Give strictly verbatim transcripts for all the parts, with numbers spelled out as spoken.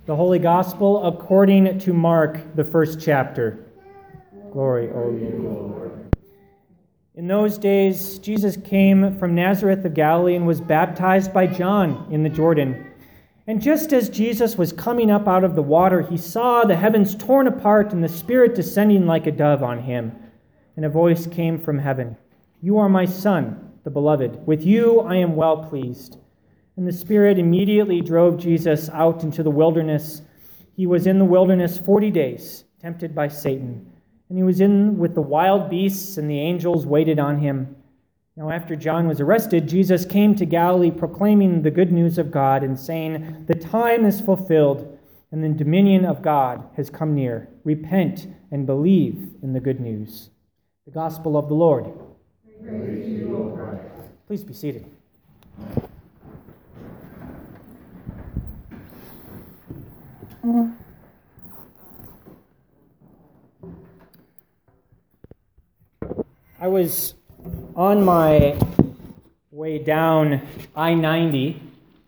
The Holy Gospel according to Mark, the first chapter. Glory, O Lord. In those days, Jesus came from Nazareth of Galilee and was baptized by John in the Jordan. And just as Jesus was coming up out of the water, he saw the heavens torn apart and the Spirit descending like a dove on him. And a voice came from heaven, "You are my Son, the beloved. With you I am well pleased." And the Spirit immediately drove Jesus out into the wilderness. He was in the wilderness forty days, tempted by Satan. And he was in with the wild beasts, and the angels waited on him. Now after John was arrested, Jesus came to Galilee proclaiming the good news of God and saying, "The time is fulfilled, and the dominion of God has come near. Repent and believe in the good news." The Gospel of the Lord. Praise to you, O Christ. Please be seated. I was on my way down I ninety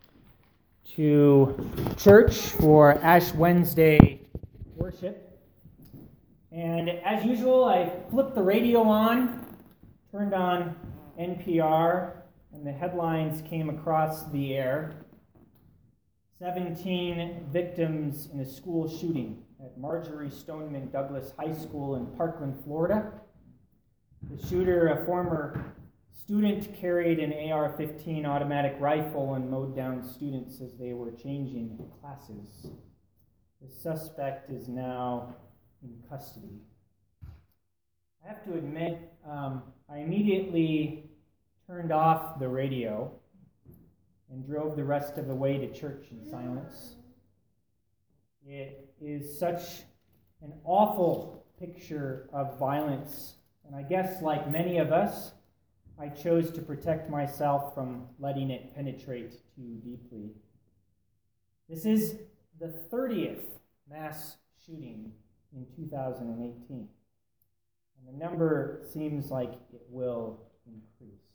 to church for Ash Wednesday worship, and as usual, I flipped the radio on, turned on N P R, and the headlines came across the air. seventeen victims in a school shooting at Marjorie Stoneman Douglas High School in Parkland, Florida. The shooter, a former student, carried an A R fifteen automatic rifle and mowed down students as they were changing classes. The suspect is now in custody. I have to admit, um, I immediately turned off the radio and drove the rest of the way to church in silence. It is such an awful picture of violence, and I guess like many of us, I chose to protect myself from letting it penetrate too deeply. This is the thirtieth mass shooting in two thousand eighteen, and the number seems like it will increase.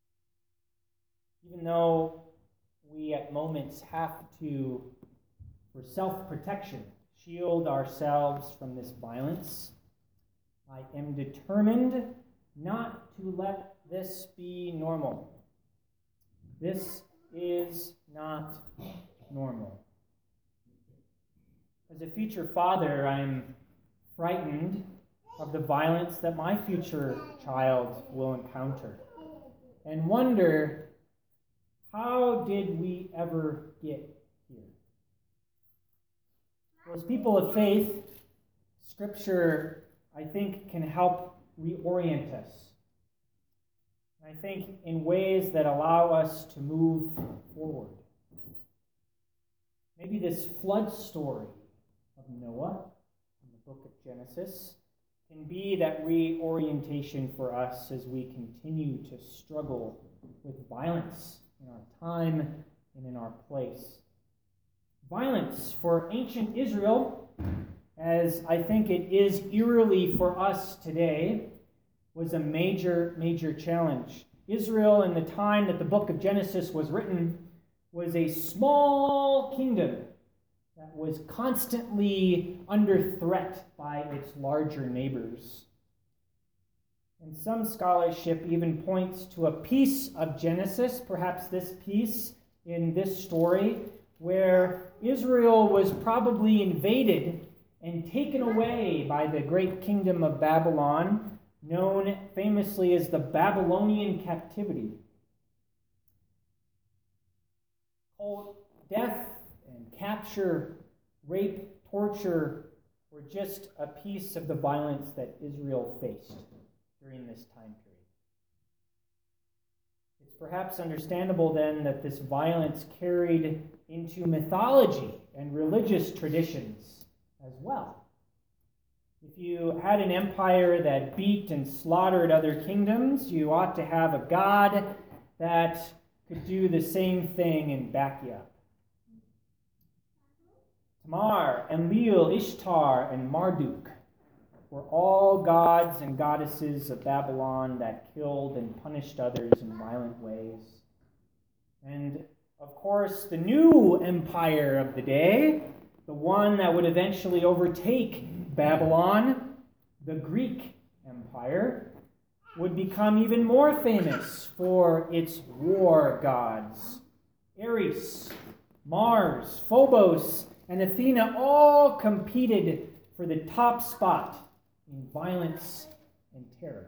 Even though we at moments have to, for self-protection, shield ourselves from this violence, I am determined not to let this be normal. This is not normal. As a future father, I'm frightened of the violence that my future child will encounter, and wonder, how did we ever get here? Well, as people of faith, Scripture, I think, can help reorient us. I think in ways that allow us to move forward. Maybe this flood story of Noah in the book of Genesis can be that reorientation for us as we continue to struggle with violence in our time and in our place. Violence for ancient Israel, as I think it is eerily for us today, was a major, major challenge. Israel, in the time that the book of Genesis was written, was a small kingdom that was constantly under threat by its larger neighbors. And some scholarship even points to a piece of Genesis, perhaps this piece in this story, where Israel was probably invaded and taken away by the great kingdom of Babylon, known famously as the Babylonian captivity. Death and capture, rape, torture were just a piece of the violence that Israel faced during this time period. It's perhaps understandable then that this violence carried into mythology and religious traditions as well. If you had an empire that beat and slaughtered other kingdoms, you ought to have a god that could do the same thing and back you up. Tamar, Enlil, Ishtar, and Marduk were all gods and goddesses of Babylon that killed and punished others in violent ways. And, of course, the new empire of the day the one that would eventually overtake Babylon, the Greek Empire, would become even more famous for its war gods. Ares, Mars, Phobos, and Athena all competed for the top spot in violence and terror.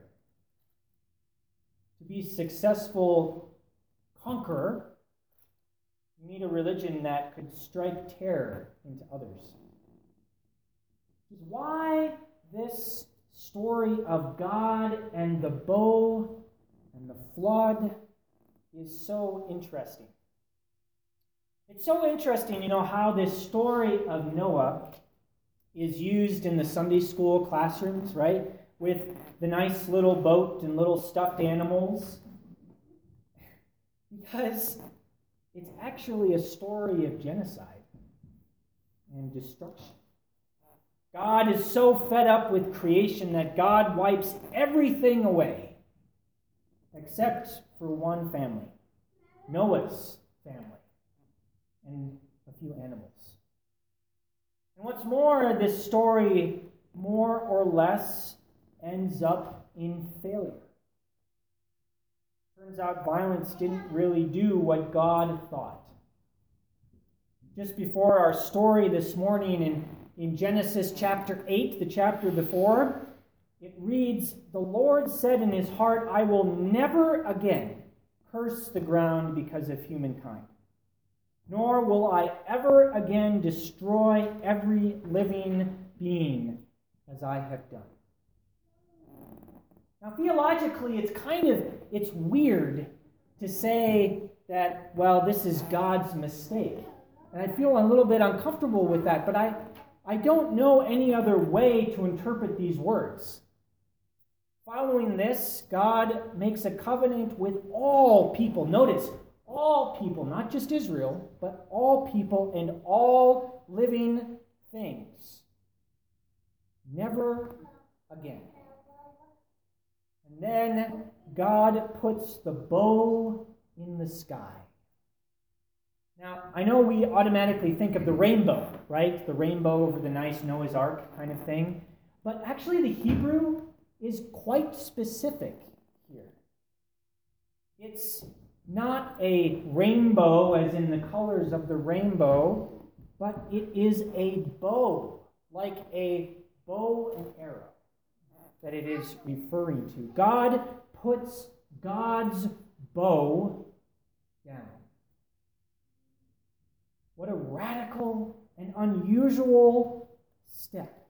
To be a successful conqueror, you need a religion that could strike terror into others. Which is why this story of God and the bow and the flood is so interesting. It's so interesting, you know, how this story of Noah is used in the Sunday school classrooms, right? With the nice little boat and little stuffed animals. Because it's actually a story of genocide and destruction. God is so fed up with creation that God wipes everything away except for one family, Noah's family, and a few animals. And what's more, this story more or less ends up in failure. Turns out violence didn't really do what God thought. Just before our story this morning in, in Genesis chapter eight, the chapter before, it reads, "The Lord said in his heart, I will never again curse the ground because of humankind, nor will I ever again destroy every living being as I have done." Now, theologically, it's kind of, it's weird to say that, well, this is God's mistake. And I feel a little bit uncomfortable with that, but I, I don't know any other way to interpret these words. Following this, God makes a covenant with all people. Notice, all people, not just Israel, but all people and all living things. Never again. And then God puts the bow in the sky. Now, I know we automatically think of the rainbow, right? The rainbow over the nice Noah's Ark kind of thing. But actually the Hebrew is quite specific here. It's not a rainbow as in the colors of the rainbow, but it is a bow, like a bow and arrow that it is referring to. God puts God's bow down. What a radical and unusual step.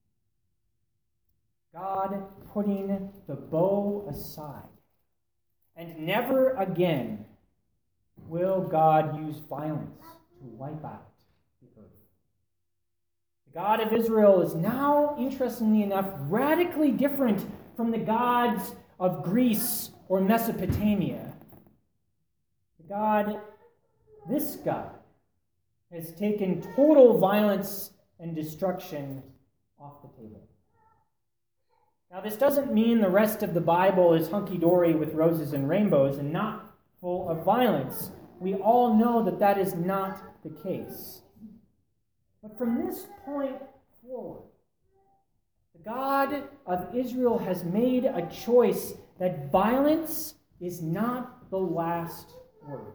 God putting the bow aside. And never again will God use violence to wipe out the earth. The God of Israel is now, interestingly enough, radically different from the gods of Greece or Mesopotamia. The God, this God, has taken total violence and destruction off the table. Now, this doesn't mean the rest of the Bible is hunky-dory with roses and rainbows and not full of violence. We all know that that is not the case. But from this point forward, the God of Israel has made a choice that violence is not the last word.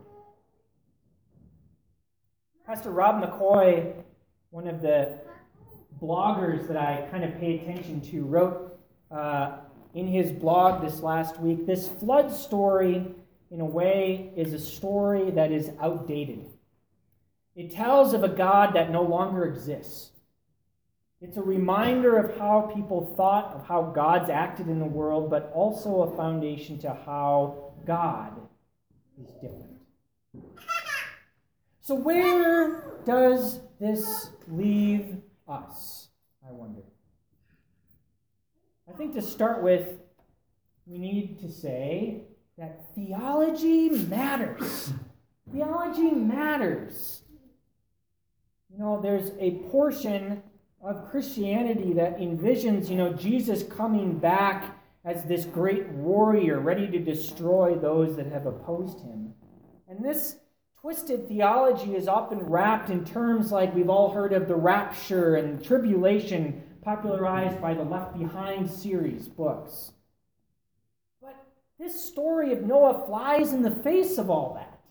Pastor Rob McCoy, one of the bloggers that I kind of pay attention to, wrote uh, in his blog this last week, this flood story, in a way, is a story that is outdated. It tells of a God that no longer exists. It's a reminder of how people thought of how God's acted in the world, but also a foundation to how God is different. So where does this leave us, I wonder? I think to start with, we need to say that theology matters. Theology matters. You know, there's a portion of Christianity that envisions, you know, Jesus coming back as this great warrior ready to destroy those that have opposed him. And this Twisted theology is often wrapped in terms like we've all heard of the rapture and tribulation, popularized by the Left Behind series books. But this story of Noah flies in the face of all that.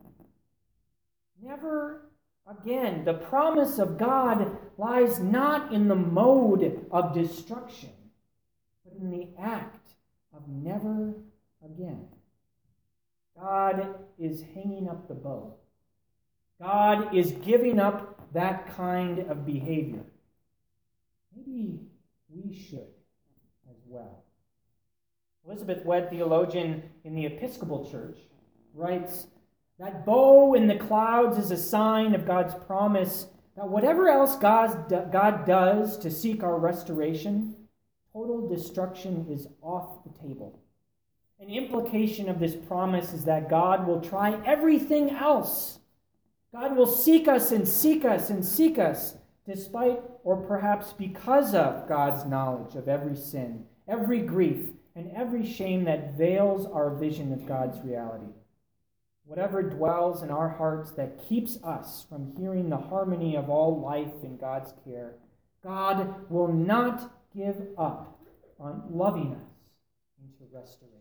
Never again, the promise of God lies not in the mode of destruction, but in the act of never again. God is hanging up the bow. God is giving up that kind of behavior. Maybe we should as well. Elizabeth Webb, theologian in the Episcopal Church, writes that bow in the clouds is a sign of God's promise that whatever else God, God does to seek our restoration, total destruction is off the table. An implication of this promise is that God will try everything else. God will seek us and seek us and seek us, despite or perhaps because of God's knowledge of every sin, every grief, and every shame that veils our vision of God's reality. Whatever dwells in our hearts that keeps us from hearing the harmony of all life in God's care, God will not give up on loving us into restoration.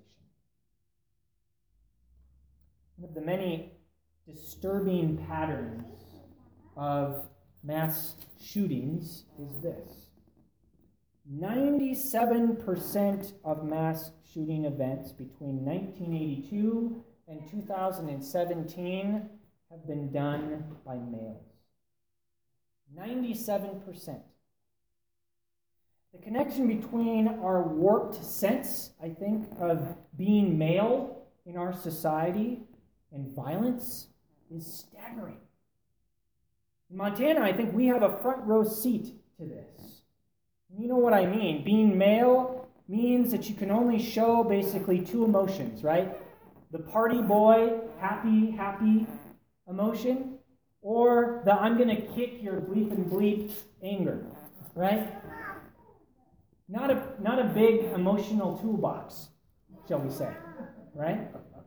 One of the many disturbing patterns of mass shootings is this. ninety-seven percent of mass shooting events between nineteen eighty-two and two thousand seventeen have been done by males. ninety-seven percent. The connection between our warped sense, I think, of being male in our society and violence is staggering. In Montana, I think we have a front row seat to this. And you know what I mean. Being male means that you can only show basically two emotions, right? The party boy, happy, happy emotion, or the I'm going to kick your bleep and bleep anger, right? Not a, not a big emotional toolbox, shall we say, right?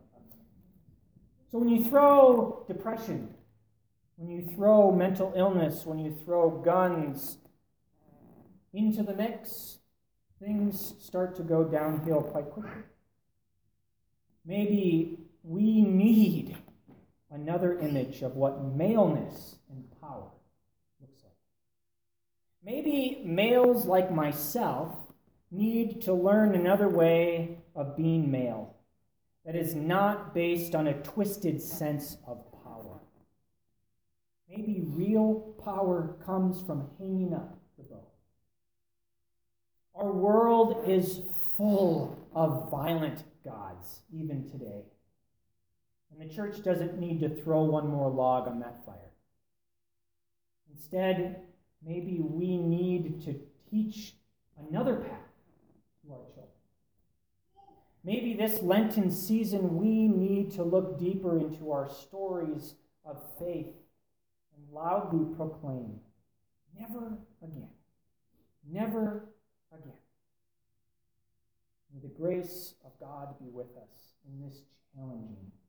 So when you throw depression, when you throw mental illness, when you throw guns into the mix, things start to go downhill quite quickly. Maybe we need another image of what maleness and power looks like. Maybe males like myself need to learn another way of being male that is not based on a twisted sense of power. Maybe real power comes from hanging up the bow. Our world is full of violent gods, even today. And the church doesn't need to throw one more log on that fire. Instead, maybe we need to teach another path to our children. Maybe this Lenten season we need to look deeper into our stories of faith and loudly proclaim, never again, never again. May the grace of God be with us in this challenging